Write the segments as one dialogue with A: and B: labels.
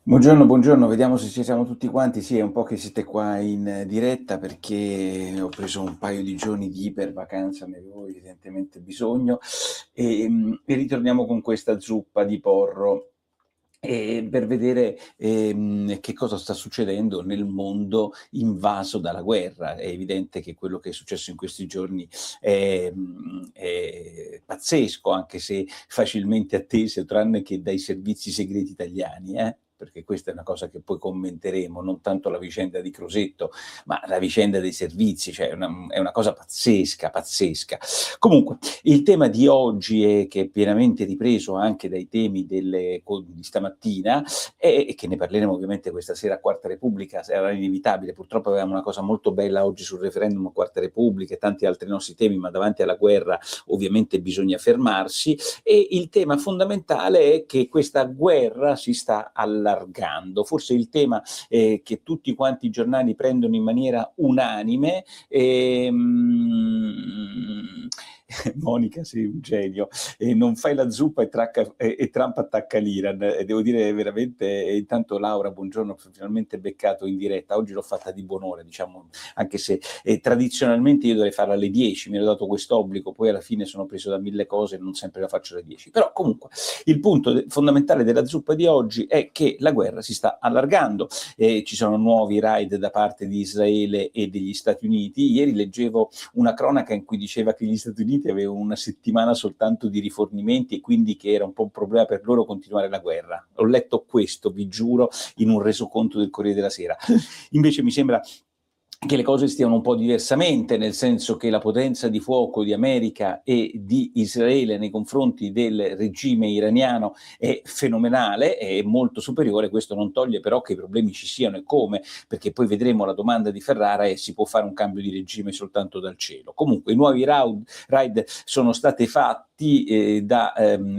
A: Buongiorno, buongiorno, vediamo se ci siamo tutti quanti. Sì, è un po' che siete qua in diretta perché ho preso un paio di giorni di iper vacanza, ne avevo evidentemente bisogno e ritorniamo con questa zuppa di porro. Per vedere che cosa sta succedendo nel mondo invaso dalla guerra. È evidente che quello che è successo in questi giorni è pazzesco, anche se facilmente atteso, tranne che dai servizi segreti italiani, perché questa è una cosa che poi commenteremo, non tanto la vicenda di Crosetto, ma la vicenda dei servizi, cioè è una cosa pazzesca, pazzesca. Comunque, il tema di oggi che è pienamente ripreso anche dai temi di stamattina e che ne parleremo ovviamente questa sera a Quarta Repubblica, sarà inevitabile. Purtroppo avevamo una cosa molto bella oggi sul referendum a Quarta Repubblica e tanti altri nostri temi, ma davanti alla guerra ovviamente bisogna fermarsi. E il tema fondamentale è che questa guerra si sta allargando. Forse il tema che tutti quanti i giornali prendono in maniera unanime. Monica, sei un genio. Non fai la zuppa e Trump attacca l'Iran. Devo dire veramente, intanto Laura, buongiorno, finalmente beccato in diretta. Oggi l'ho fatta di buon'ora, diciamo, anche se tradizionalmente io dovrei farla alle 10, mi ero dato quest'obbligo, poi alla fine sono preso da 1000 cose e non sempre la faccio alle 10. Però comunque il punto fondamentale della zuppa di oggi è che la guerra si sta allargando. Ci sono nuovi raid da parte di Israele e degli Stati Uniti. Ieri leggevo una cronaca in cui diceva che gli Stati Uniti avevano una settimana soltanto di rifornimenti e quindi che era un po' un problema per loro continuare la guerra. Ho letto questo, vi giuro, in un resoconto del Corriere della Sera. Invece mi sembra che le cose stiano un po' diversamente, nel senso che la potenza di fuoco di America e di Israele nei confronti del regime iraniano è fenomenale, è molto superiore. Questo non toglie però che i problemi ci siano e come, perché poi vedremo la domanda di Ferrara e si può fare un cambio di regime soltanto dal cielo. Comunque i nuovi raid sono stati fatti da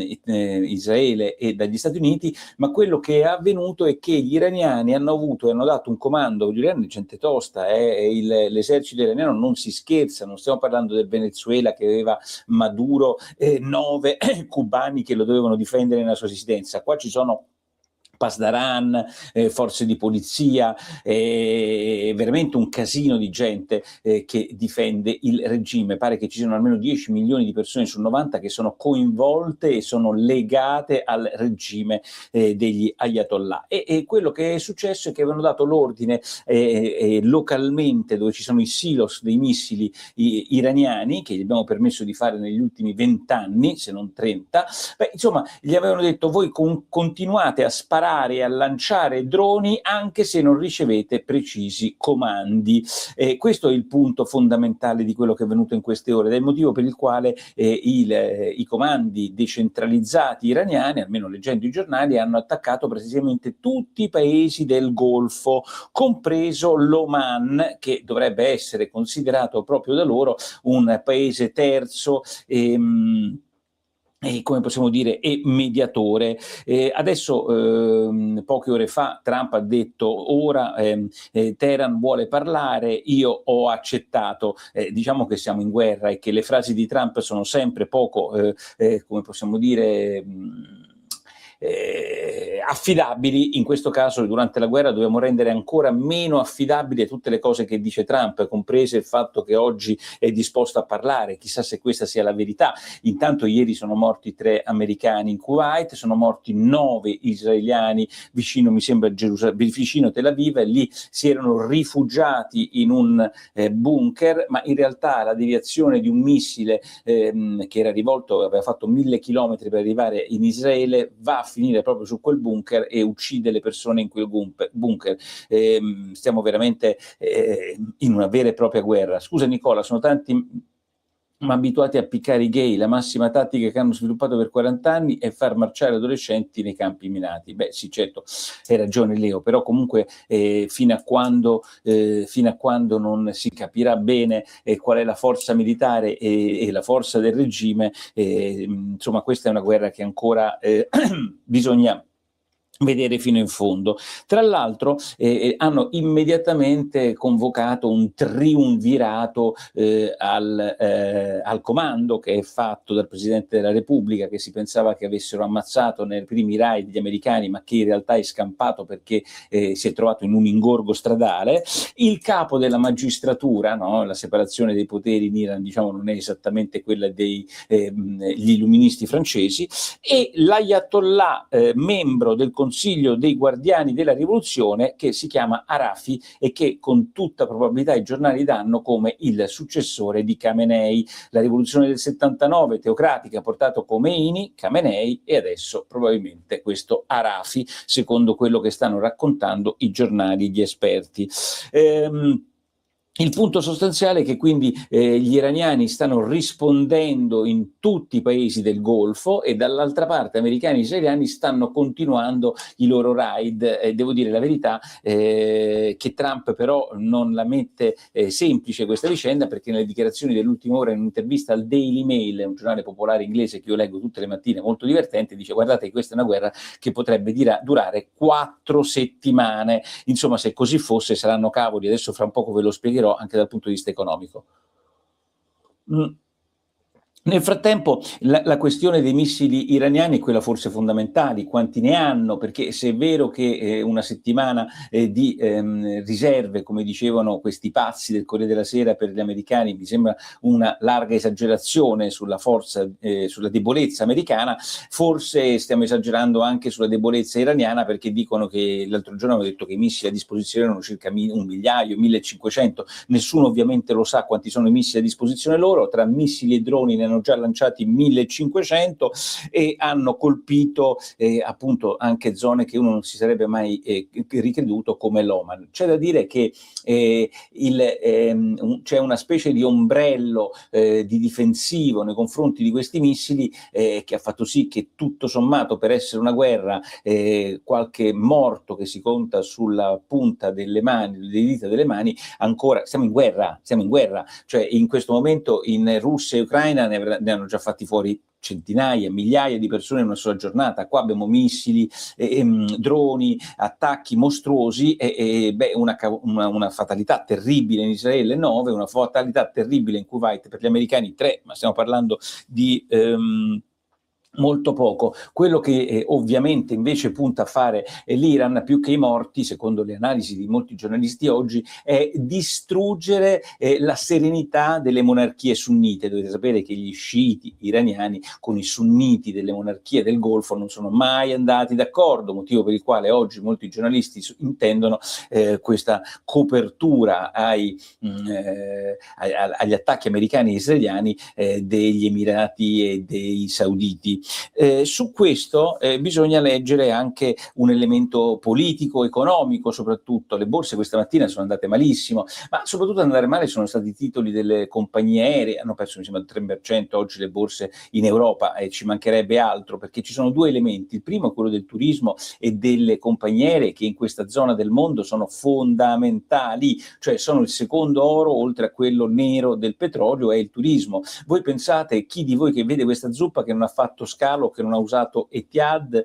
A: Israele e dagli Stati Uniti, ma quello che è avvenuto è che gli iraniani hanno dato un comando. Gli iraniani gente tosta, l'esercito iraniano non si scherza, non stiamo parlando del Venezuela che aveva Maduro, 9 cubani che lo dovevano difendere nella sua residenza. Qua ci sono Pasdaran, forze di polizia, veramente un casino di gente che difende il regime. Pare che ci siano almeno 10 milioni di persone su 90 che sono coinvolte e sono legate al regime degli Ayatollah. E quello che è successo è che avevano dato l'ordine localmente, dove ci sono i silos dei missili iraniani, che gli abbiamo permesso di fare negli ultimi 20 anni, se non 30, insomma, gli avevano detto: voi continuate a sparare e a lanciare droni anche se non ricevete precisi comandi. Questo è il punto fondamentale di quello che è avvenuto in queste ore, ed è il motivo per il quale i comandi decentralizzati iraniani, almeno leggendo i giornali, hanno attaccato precisamente tutti i paesi del Golfo, compreso l'Oman, che dovrebbe essere considerato proprio da loro un paese terzo e come possiamo dire, e mediatore. Adesso, poche ore fa, Trump ha detto: ora Teheran vuole parlare, io ho accettato. Diciamo che siamo in guerra e che le frasi di Trump sono sempre poco, come possiamo dire, affidabili. In questo caso, durante la guerra, dobbiamo rendere ancora meno affidabili tutte le cose che dice Trump, comprese il fatto che oggi è disposto a parlare. Chissà se questa sia la verità. Intanto ieri sono morti 3 americani in Kuwait, sono morti 9 israeliani vicino, mi sembra, vicino Tel Aviv, e lì si erano rifugiati in un bunker, ma in realtà la deviazione di un missile che era rivolto, aveva fatto 1000 chilometri per arrivare in Israele, va a finire proprio su quel bunker e uccide le persone in quel bunker. Stiamo veramente in una vera e propria guerra. Scusa Nicola, sono tanti ma abituati a piccare i gay. La massima tattica che hanno sviluppato per 40 anni è far marciare adolescenti nei campi minati. Beh sì, certo, hai ragione Leo, però comunque fino a quando non si capirà bene qual è la forza militare e la forza del regime, insomma questa è una guerra che ancora bisogna vedere fino in fondo. Tra l'altro hanno immediatamente convocato un triumvirato al comando, che è fatto dal Presidente della Repubblica, che si pensava che avessero ammazzato nei primi raid gli americani, ma che in realtà è scampato perché si è trovato in un ingorgo stradale. Il capo della magistratura, no? La separazione dei poteri in Iran, diciamo, non è esattamente quella degli illuministi francesi, e l'ayatollah membro del Consiglio dei Guardiani della Rivoluzione, che si chiama Harafi e che con tutta probabilità i giornali danno come il successore di Khamenei. La rivoluzione del 79 teocratica ha portato Khomeini, Khamenei e adesso probabilmente questo Harafi, secondo quello che stanno raccontando i giornali, gli esperti. Il punto sostanziale è che quindi gli iraniani stanno rispondendo in tutti i paesi del Golfo, e dall'altra parte americani e israeliani stanno continuando i loro raid. Devo dire la verità che Trump però non la mette semplice questa vicenda, perché nelle dichiarazioni dell'ultima ora, in un'intervista al Daily Mail, un giornale popolare inglese che io leggo tutte le mattine, molto divertente, dice: guardate che questa è una guerra che potrebbe durare 4 settimane. Insomma, se così fosse saranno cavoli, adesso fra un poco ve lo spiegherò, anche dal punto di vista economico. Nel frattempo la questione dei missili iraniani è quella forse fondamentale: quanti ne hanno, perché se è vero che una settimana di riserve, come dicevano questi pazzi del Corriere della Sera, per gli americani mi sembra una larga esagerazione sulla forza, sulla debolezza americana, forse stiamo esagerando anche sulla debolezza iraniana, perché dicono che l'altro giorno hanno detto che i missili a disposizione erano circa 1 migliaio, 1500, nessuno ovviamente lo sa quanti sono i missili a disposizione loro, tra missili e droni ne hanno già lanciati 1500 e hanno colpito appunto anche zone che uno non si sarebbe mai ricreduto, come l'Oman. C'è da dire che c'è una specie di ombrello di difensivo nei confronti di questi missili che ha fatto sì che tutto sommato, per essere una guerra, qualche morto che si conta sulla punta delle mani, delle dita delle mani, ancora siamo in guerra, cioè in questo momento in Russia e Ucraina ne hanno già fatti fuori centinaia, migliaia di persone in una sola giornata. Qua abbiamo missili, droni, attacchi mostruosi e una fatalità terribile in Israele 9, una fatalità terribile in Kuwait, per gli americani 3, ma stiamo parlando di molto poco. Quello che ovviamente invece punta a fare l'Iran, più che i morti, secondo le analisi di molti giornalisti oggi, è distruggere la serenità delle monarchie sunnite. Dovete sapere che gli sciiti iraniani con i sunniti delle monarchie del Golfo non sono mai andati d'accordo, motivo per il quale oggi molti giornalisti intendono questa copertura agli attacchi americani e israeliani degli Emirati e dei Sauditi. Su questo bisogna leggere anche un elemento politico, economico soprattutto. Le borse questa mattina sono andate malissimo, ma soprattutto ad andare male sono stati i titoli delle compagnie aeree, hanno perso mi sembra il 3% oggi le borse in Europa, e ci mancherebbe altro, perché ci sono due elementi: il primo è quello del turismo e delle compagnie aeree, che in questa zona del mondo sono fondamentali, cioè sono il secondo oro oltre a quello nero del petrolio, è il turismo. Voi pensate, chi di voi che vede questa zuppa, che non ha fatto scalo, che non ha usato Etihad,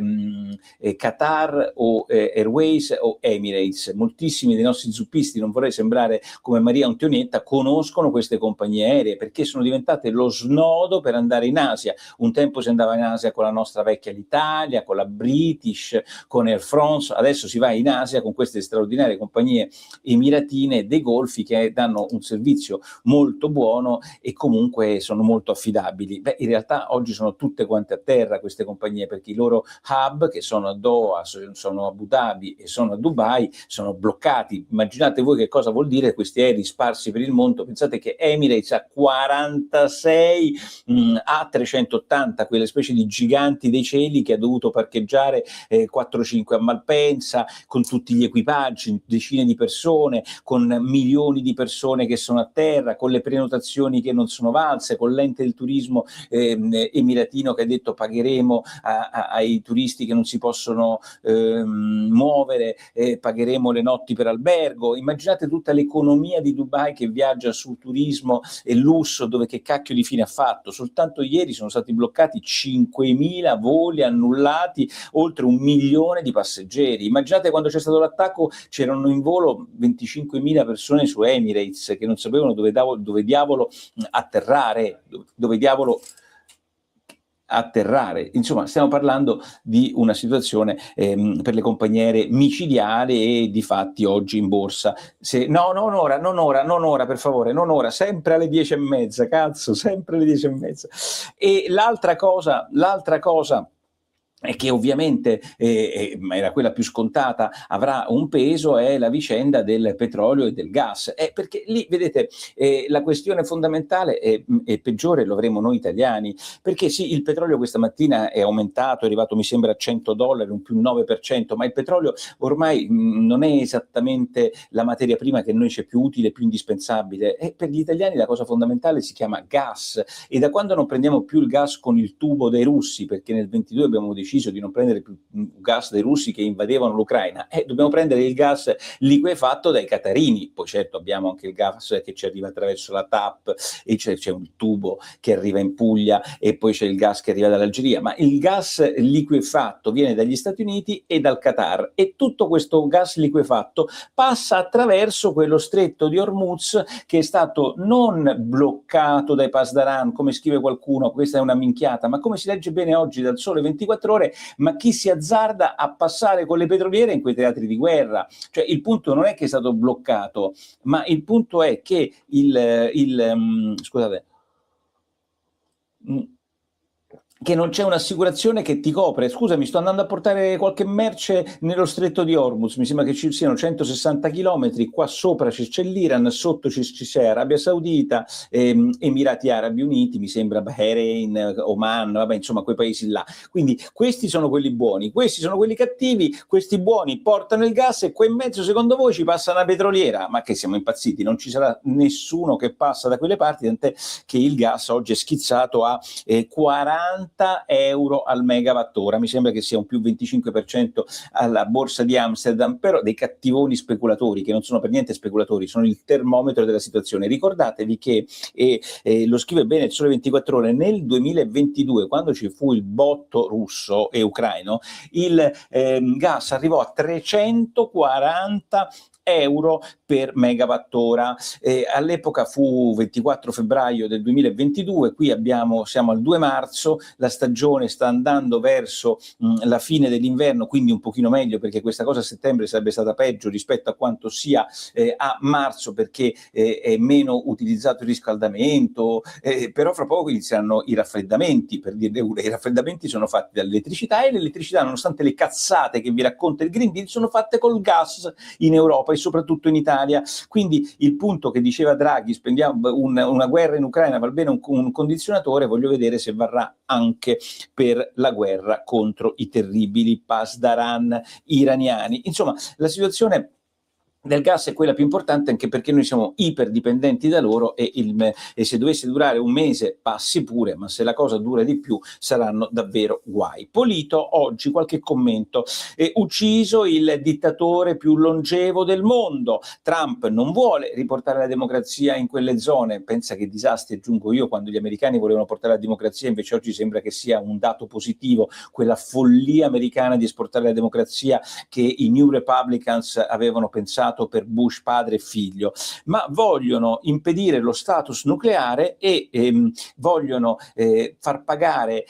A: Qatar o Airways o Emirates? Moltissimi dei nostri zuppisti, non vorrei sembrare come Maria Antonietta, conoscono queste compagnie aeree perché sono diventate lo snodo per andare in Asia. Un tempo si andava in Asia con la nostra vecchia l'Italia, con la British, con Air France, adesso si va in Asia con queste straordinarie compagnie emiratine dei Golfi, che danno un servizio molto buono e comunque sono molto affidabili. In realtà oggi sono tutte quante a terra queste compagnie, perché i loro hub, che sono a Doha, sono a Abu Dhabi e sono a Dubai, sono bloccati. Immaginate voi che cosa vuol dire questi aerei sparsi per il mondo. Pensate che Emirates ha 46 A380, quelle specie di giganti dei cieli, che ha dovuto parcheggiare 4-5 a Malpensa, con tutti gli equipaggi, decine di persone, con milioni di persone che sono a terra, con le prenotazioni che non sono valse, con l'ente del turismo emiratino Infantino che ha detto pagheremo ai turisti che non si possono muovere, pagheremo le notti per albergo. Immaginate tutta l'economia di Dubai che viaggia sul turismo e lusso, dove che cacchio di fine ha fatto? Soltanto ieri sono stati bloccati 5.000 voli annullati, oltre 1 milione di passeggeri. Immaginate quando c'è stato l'attacco c'erano in volo 25.000 persone su Emirates che non sapevano dove diavolo atterrare, dove diavolo atterrare. Insomma, stiamo parlando di una situazione per le compagnie micidiali e di fatti oggi in borsa. Non ora, per favore, non ora, sempre alle 10:30, cazzo, sempre alle 10:30. E l'altra cosa e che ovviamente era quella più scontata, avrà un peso, è la vicenda del petrolio e del gas. Perché lì, vedete, la questione fondamentale è peggiore lo avremo noi italiani, perché sì, il petrolio questa mattina è aumentato, è arrivato mi sembra a $100, un più 9%, ma il petrolio ormai non è esattamente la materia prima che a noi c'è più utile, più indispensabile. E per gli italiani la cosa fondamentale si chiama gas, e da quando non prendiamo più il gas con il tubo dei russi, perché nel 22 abbiamo deciso di non prendere più gas dei russi che invadevano l'Ucraina, dobbiamo prendere il gas liquefatto dai catarini. Poi certo abbiamo anche il gas che ci arriva attraverso la TAP, e c'è un tubo che arriva in Puglia, e poi c'è il gas che arriva dall'Algeria, ma il gas liquefatto viene dagli Stati Uniti e dal Qatar, e tutto questo gas liquefatto passa attraverso quello stretto di Hormuz, che è stato non bloccato dai Pasdaran, come scrive qualcuno, questa è una minchiata, ma come si legge bene oggi dal Sole 24 Ore, ma chi si azzarda a passare con le petroliere in quei teatri di guerra. Cioè il punto non è che è stato bloccato, ma il punto è che scusate, che non c'è un'assicurazione che ti copre. Scusami, sto andando a portare qualche merce nello stretto di Hormuz, mi sembra che ci siano 160 chilometri, qua sopra c'è l'Iran, sotto c'è Arabia Saudita, Emirati Arabi Uniti, mi sembra Bahrain, Oman, vabbè, insomma quei paesi là. Quindi questi sono quelli buoni, questi sono quelli cattivi, questi buoni portano il gas e qua in mezzo secondo voi ci passa una petroliera? Ma che siamo impazziti? Non ci sarà nessuno che passa da quelle parti, tant'è che il gas oggi è schizzato a 40 euro al megawattora, mi sembra che sia un più 25% alla borsa di Amsterdam, però dei cattivoni speculatori che non sono per niente speculatori, sono il termometro della situazione. Ricordatevi che, lo scrive bene il Sole 24 Ore, nel 2022, quando ci fu il botto russo e ucraino, il gas arrivò a 340 euro per megawattora. All'epoca fu 24 febbraio del 2022, qui siamo al 2 marzo, la stagione sta andando verso la fine dell'inverno, quindi un pochino meglio, perché questa cosa a settembre sarebbe stata peggio rispetto a quanto sia a marzo, perché è meno utilizzato il riscaldamento, però fra poco inizieranno i raffreddamenti, per dirne una. I raffreddamenti sono fatti dall'elettricità, e l'elettricità, nonostante le cazzate che vi racconta il Green Deal, sono fatte col gas in Europa e soprattutto in Italia. Quindi il punto che diceva Draghi, spendiamo una guerra in Ucraina, va bene un condizionatore, voglio vedere se varrà anche per la guerra contro i terribili Pasdaran iraniani. Insomma, la situazione del gas è quella più importante, anche perché noi siamo iperdipendenti da loro, e se dovesse durare un mese passi pure, ma se la cosa dura di più saranno davvero guai. Polito, oggi qualche commento: ucciso il dittatore più longevo del mondo. Trump non vuole riportare la democrazia in quelle zone. Pensa che disastri, aggiungo io, quando gli americani volevano portare la democrazia, invece oggi sembra che sia un dato positivo, quella follia americana di esportare la democrazia che i New Republicans avevano pensato per Bush padre e figlio, ma vogliono impedire lo status nucleare e vogliono far pagare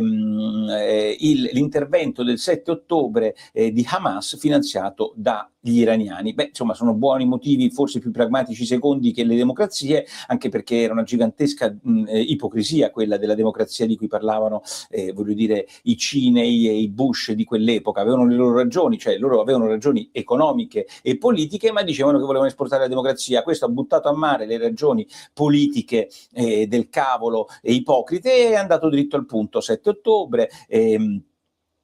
A: l'intervento del 7 ottobre di Hamas finanziato dagli iraniani. Beh, insomma, sono buoni motivi, forse più pragmatici secondi che le democrazie, anche perché era una gigantesca ipocrisia quella della democrazia di cui parlavano, voglio dire, i Cinei e i Bush di quell'epoca. Avevano le loro ragioni, cioè loro avevano ragioni economiche e politiche, ma dicevano che volevano esportare la democrazia. Questo ha buttato a mare le ragioni politiche del cavolo e ipocrite, e è andato dritto al punto. 7 ottobre,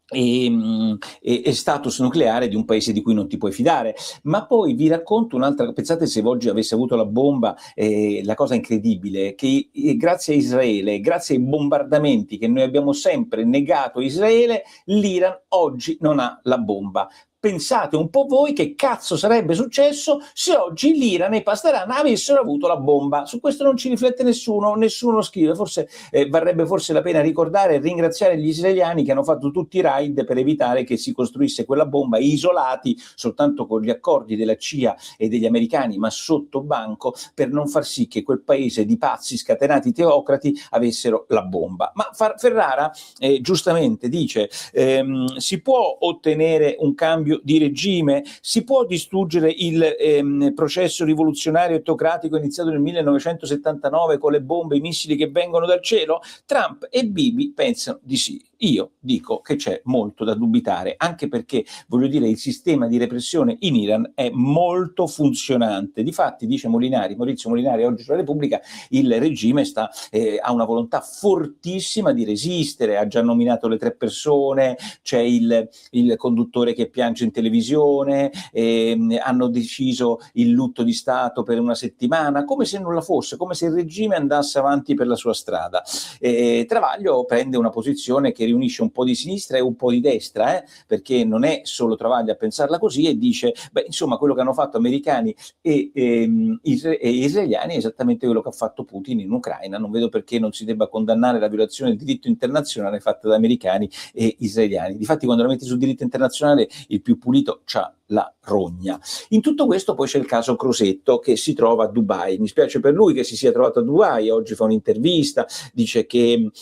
A: e status nucleare di un paese di cui non ti puoi fidare. Ma poi vi racconto un'altra, pensate se oggi avesse avuto la bomba, la cosa incredibile è che grazie a Israele, grazie ai bombardamenti che noi abbiamo sempre negato a Israele, l'Iran oggi non ha la bomba. Pensate un po' voi che cazzo sarebbe successo se oggi l'Iran e i Pasdaran avessero avuto la bomba. Su questo non ci riflette nessuno lo scrive. Forse varrebbe forse la pena ricordare e ringraziare gli israeliani che hanno fatto tutti i raid per evitare che si costruisse quella bomba, isolati soltanto con gli accordi della CIA e degli americani, ma sotto banco, per non far sì che quel paese di pazzi scatenati teocrati avessero la bomba. Ma Ferrara giustamente dice si può ottenere un cambio di regime, si può distruggere il processo rivoluzionario e teocratico iniziato nel 1979 con le bombe e i missili che vengono dal cielo? Trump e Bibi pensano di sì. Io dico che c'è molto da dubitare, anche perché, voglio dire, il sistema di repressione in Iran è molto funzionante. Difatti, dice Maurizio Molinari oggi sulla Repubblica, il regime ha una volontà fortissima di resistere, ha già nominato le 3 persone, c'è il conduttore che piange in televisione, hanno deciso il lutto di Stato per una settimana, come se nulla fosse, come se il regime andasse avanti per la sua strada. Travaglio prende una posizione che riunisce un po' di sinistra e un po' di destra, perché non è solo Travaglio a pensarla così, e dice, insomma, quello che hanno fatto americani e israeliani è esattamente quello che ha fatto Putin in Ucraina. Non vedo perché non si debba condannare la violazione del diritto internazionale fatta da americani e israeliani. Difatti, quando la metti sul diritto internazionale, il più pulito c'ha la rogna. In tutto questo poi c'è il caso Crosetto, che si trova a Dubai. Mi spiace per lui che si sia trovato a Dubai, oggi fa un'intervista, dice che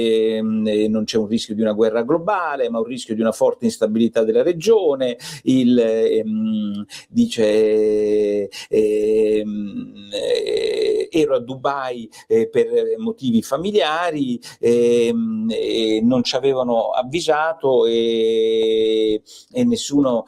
A: non c'è un rischio di una guerra globale, ma un rischio di una forte instabilità della regione. Dice ero a Dubai per motivi familiari, non ci avevano avvisato e nessuno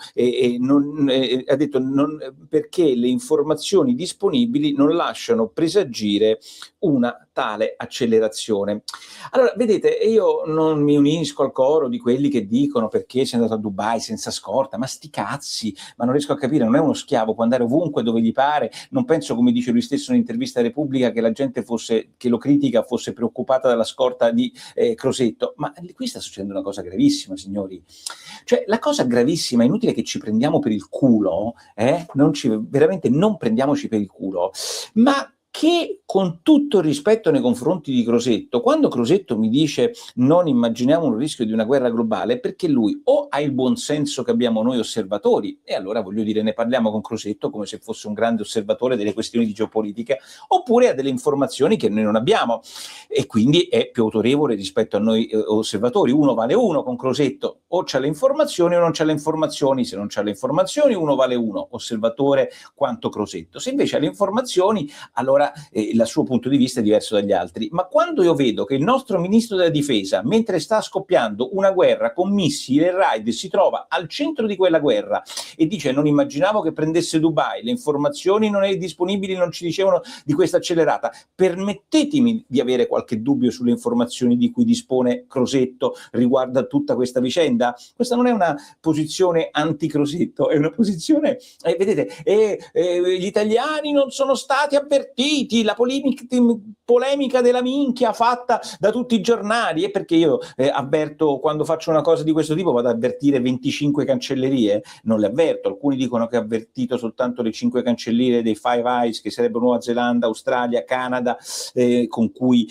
A: ha detto perché le informazioni disponibili non lasciano presagire una tale accelerazione. Allora, vedete, io non mi unisco al coro di quelli che dicono perché sei andato a Dubai senza scorta, ma sti cazzi, ma non riesco a capire, non è uno schiavo, può andare ovunque dove gli pare. Non penso, come dice lui stesso in un'intervista a Repubblica, che la gente che lo critica fosse preoccupata dalla scorta di Crosetto, ma qui sta succedendo una cosa gravissima, signori. Cioè, la cosa gravissima, è inutile che ci prendiamo per il culo, veramente non prendiamoci per il culo, ma che, con tutto il rispetto nei confronti di Crosetto, quando Crosetto mi dice non immaginiamo un rischio di una guerra globale, è perché lui o ha il buon senso che abbiamo noi osservatori, e allora voglio dire ne parliamo con Crosetto come se fosse un grande osservatore delle questioni di geopolitica, oppure ha delle informazioni che noi non abbiamo e quindi è più autorevole rispetto a noi osservatori. Uno vale uno con Crosetto, o c'ha le informazioni o non c'ha le informazioni. Se non c'ha le informazioni, uno vale uno, osservatore quanto Crosetto. Se invece ha le informazioni, allora il suo punto di vista è diverso dagli altri. Ma quando io vedo che il nostro ministro della difesa, mentre sta scoppiando una guerra con missili e raid, si trova al centro di quella guerra e dice non immaginavo che prendesse Dubai, le informazioni non erano disponibili, non ci dicevano di questa accelerata, permettetemi di avere qualche dubbio sulle informazioni di cui dispone Crosetto riguardo a tutta questa vicenda. Questa non è una posizione anti-Crosetto, è una posizione, vedete, gli italiani non sono stati avvertiti, la polemica della minchia fatta da tutti i giornali, è perché io avverto, quando faccio una cosa di questo tipo vado ad avvertire 25 cancellerie, non le avverto. Alcuni dicono che ha avvertito soltanto le 5 cancellerie dei Five Eyes, che sarebbero Nuova Zelanda, Australia, Canada, con cui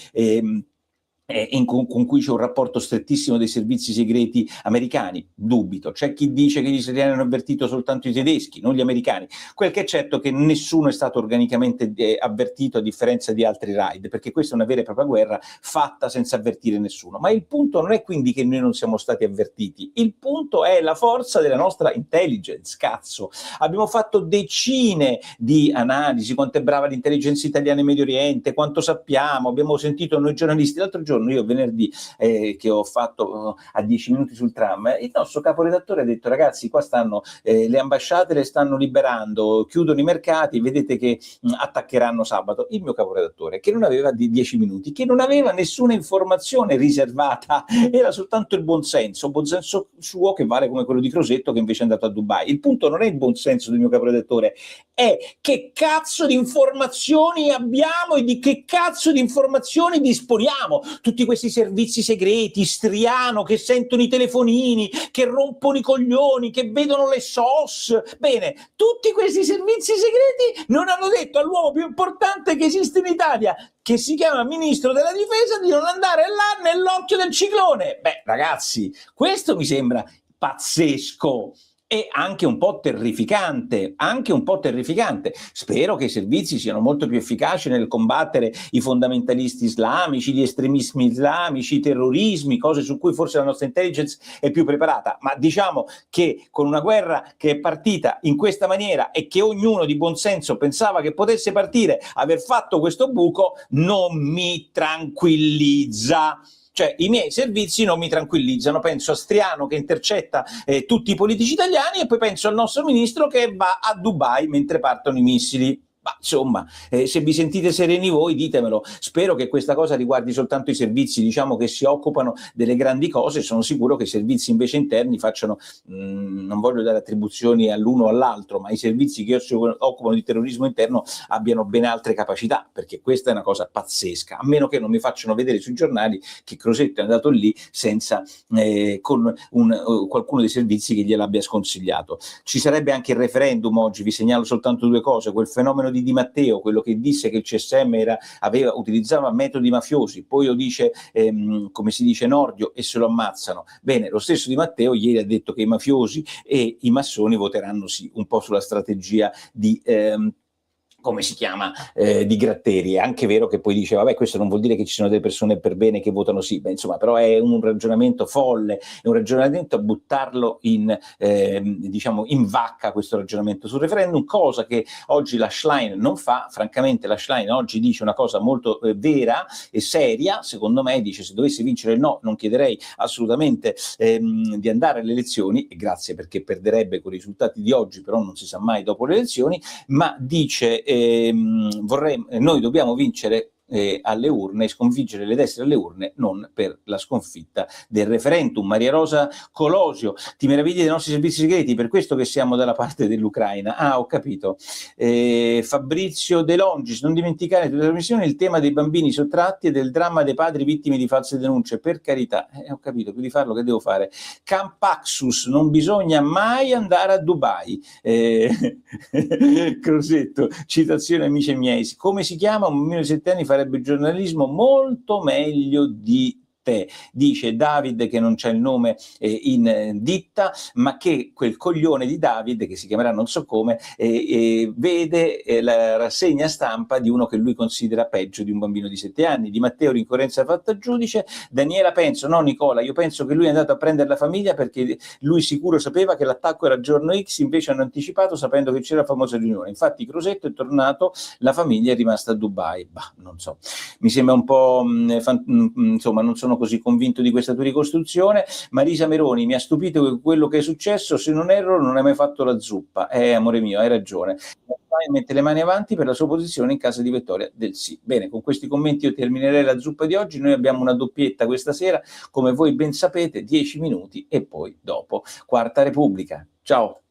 A: con cui c'è un rapporto strettissimo dei servizi segreti americani. Dubito. C'è chi dice che gli israeliani hanno avvertito soltanto i tedeschi, non gli americani. Quel che è certo è che nessuno è stato organicamente avvertito, a differenza di altri raid, perché questa è una vera e propria guerra fatta senza avvertire nessuno. Ma il punto non è quindi che noi non siamo stati avvertiti, il punto è la forza della nostra intelligence. Cazzo, abbiamo fatto decine di analisi, quanto è brava l'intelligence italiana in Medio Oriente, quanto sappiamo, abbiamo sentito noi giornalisti. L'altro giorno giorno, io venerdì che ho fatto a 10 minuti sul tram, il nostro caporedattore ha detto: ragazzi, qua stanno le ambasciate le stanno liberando, chiudono i mercati, vedete che attaccheranno sabato. Il mio caporedattore, che non aveva di 10 minuti, che non aveva nessuna informazione riservata, era soltanto il buonsenso suo, che vale come quello di Crosetto, che invece è andato a Dubai. Il punto non è il buonsenso del mio caporedattore, è che cazzo di informazioni abbiamo e di che cazzo di informazioni disponiamo. Tutti questi servizi segreti, Striano, che sentono i telefonini, che rompono i coglioni, che vedono le SOS. Bene, tutti questi servizi segreti non hanno detto all'uomo più importante che esiste in Italia, che si chiama Ministro della Difesa, di non andare là nell'occhio del ciclone. Beh, ragazzi, questo mi sembra pazzesco e anche un po' terrificante, Spero che i servizi siano molto più efficaci nel combattere i fondamentalisti islamici, gli estremismi islamici, i terrorismi, cose su cui forse la nostra intelligence è più preparata, ma diciamo che con una guerra che è partita in questa maniera e che ognuno di buon senso pensava che potesse partire, aver fatto questo buco non mi tranquillizza. Cioè, i miei servizi non mi tranquillizzano. Penso a Striano che intercetta tutti i politici italiani, e poi penso al nostro ministro che va a Dubai mentre partono i missili. Ma insomma, se vi sentite sereni voi, ditemelo. Spero che questa cosa riguardi soltanto i servizi, diciamo, che si occupano delle grandi cose. Sono sicuro che i servizi invece interni facciano, non voglio dare attribuzioni all'uno o all'altro, ma i servizi che si occupano di terrorismo interno abbiano ben altre capacità, perché questa è una cosa pazzesca, a meno che non mi facciano vedere sui giornali che Crosetto è andato lì senza con qualcuno dei servizi che gliel'abbia sconsigliato. Ci sarebbe anche il referendum oggi. Vi segnalo soltanto due cose: quel fenomeno di Di Matteo, quello che disse che il CSM utilizzava metodi mafiosi, poi lo dice, come si dice, Nordio, e se lo ammazzano. Bene, lo stesso Di Matteo ieri ha detto che i mafiosi e i massoni voteranno sì, un po' sulla strategia di come si chiama, di Gratteri. È anche vero che poi dice, vabbè, questo non vuol dire che ci sono delle persone per bene che votano sì. Beh, insomma, però è un ragionamento folle, è un ragionamento a buttarlo in vacca, questo ragionamento sul referendum, cosa che oggi la Schlein non fa. Francamente la Schlein oggi dice una cosa molto vera e seria, secondo me. Dice: se dovesse vincere il no, non chiederei assolutamente di andare alle elezioni, e grazie, perché perderebbe con i risultati di oggi, però non si sa mai dopo le elezioni, ma dice noi dobbiamo vincere alle urne, sconfiggere le destre alle urne, non per la sconfitta del referendum. Maria Rosa Colosio: ti meravigli dei nostri servizi segreti, per questo che siamo dalla parte dell'Ucraina. Ah, ho capito. Fabrizio De Longis: non dimenticare in tutte le trasmissioni il tema dei bambini sottratti e del dramma dei padri vittime di false denunce. Per carità, ho capito, più di farlo che devo fare? Campaxus: non bisogna mai andare a Dubai. Crosetto: citazione amici miei, come si chiama? Un bambino di 7 anni farebbe giornalismo molto meglio di te. Dice David, che non c'è il nome in ditta, ma che quel coglione di David, che si chiamerà non so come, vede la rassegna stampa di uno che lui considera peggio di un bambino di 7 anni. Di Matteo: rincorrenza fatta giudice. Daniela: penso, no Nicola, io penso che lui è andato a prendere la famiglia perché lui sicuro sapeva che l'attacco era giorno X, invece hanno anticipato sapendo che c'era la famosa riunione. Infatti Crosetto è tornato, la famiglia è rimasta a Dubai. Bah, non so, mi sembra un po' insomma, non sono così convinto di questa tua ricostruzione. Marisa Meroni: mi ha stupito quello che è successo, se non erro non hai mai fatto la zuppa. Amore mio, hai ragione. Mette le mani avanti per la sua posizione in casa di vittoria del sì. Bene, con questi commenti io terminerei la zuppa di oggi. Noi abbiamo una doppietta questa sera, come voi ben sapete, 10 minuti e poi dopo Quarta Repubblica. Ciao.